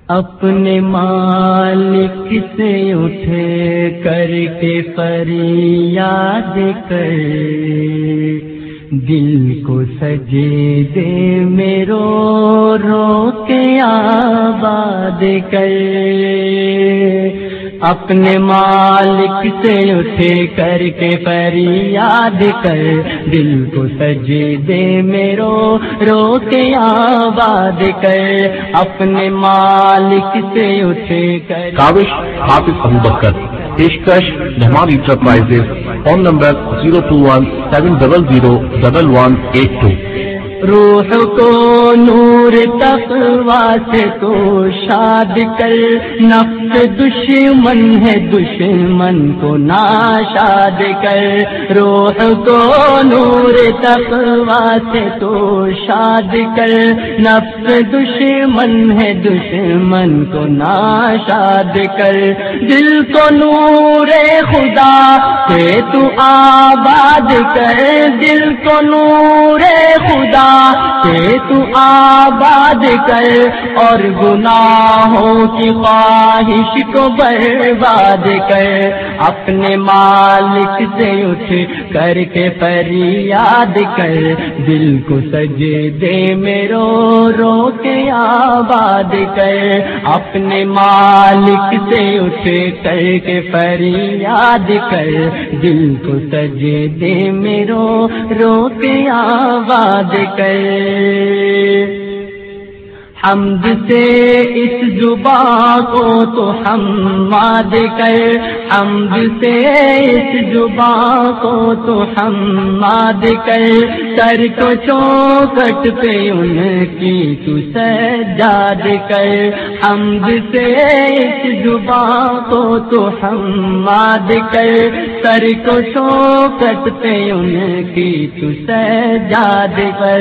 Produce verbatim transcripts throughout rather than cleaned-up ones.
اپنے مالک سے اٹھے کر کے فریاد کر، دل کو سجدے میں رو رو کے آباد کر۔ اپنے مالک سے اٹھے کر کے فریاد کر، دل کو سجدے میں رو رو کے آباد کر۔ اپنے مالک سے اٹھے کر۔ کاوش حافظ ابو بکر، پیشکش Jamal enterprises, phone number zero two one seven double zero double one eight two. روح کو نور تقویٰ سے تو شاد کر، نفس دشمن ہے دشمن کو ناشاد کر۔ روح کو نور تقویٰ سے تو شاد کر، نفس دشمن ہے دشمن کو ناشاد کر۔ دل کو نور خدا سے تو آباد کر، دل کو نور خدا سے تو آباد کر، اور گناہوں کی خواہش کو برباد کر۔ اپنے مالک سے اٹھ کر کے فریاد کر، دل کو سجدے میں رو رو کے آباد کر۔ اپنے مالک سے اٹھ کر کے فریاد کر، دل کو سجدے میں رو رو کے آباد کر۔ حمد سے اس زبان کو تو حماد کر، حمد سے اس زبان کو تو حماد کر۔ سر کو چوکٹ پہ ان کی تو سجاد کر، حمد سے اس زبان کو تو حماد کر۔ سر کو چوکٹ پہ ان کی تو سجاد کر۔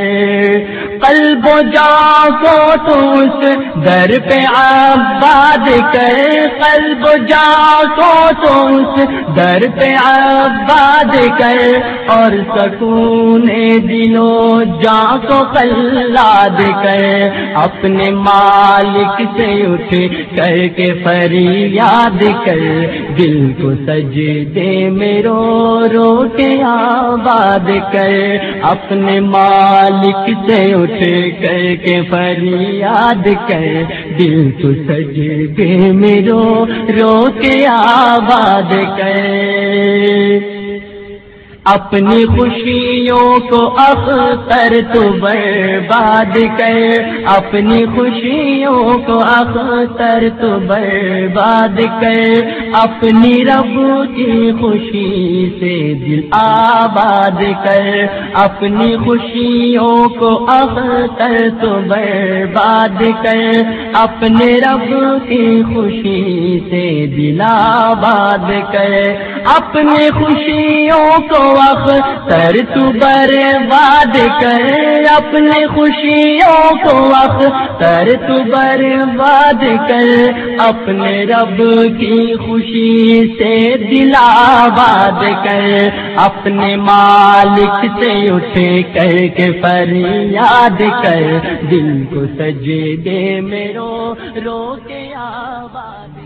قلب و جان کو تو اس در پہ آباد کر، قلب و جان کو تو اس در پہ آباد کر۔ اور سکون دل و جان کو خلاد کر۔ اپنے مالک سے اٹھ کر کے فریاد کر، دل کو سجدے میں رو رو کے آباد کر۔ اپنے مالک سے اٹھ کر کے فریاد کر، دل کو سجدے میں رو رو کے آباد کر۔ اپنی خوشیوں کو اختر تو برباد کر، اپنی خوشیوں کو اختر تو برباد کر۔ اپنی رب کی خوشی سے دل آباد کر، اپنی خوشیوں کو اختر تو برباد کر۔ اپنے رب کی خوشی سے دل آباد کر۔ اپنی خوشیوں کو اختر تو برباد کر، اپنی خوشیوں کو اختر تو برباد کر۔ اپنے رب کی خوشی سے دل آباد کر۔ اپنے مالک سے اٹھ کر کے فریاد کر، دل کو سجدے میں رو رو کے آباد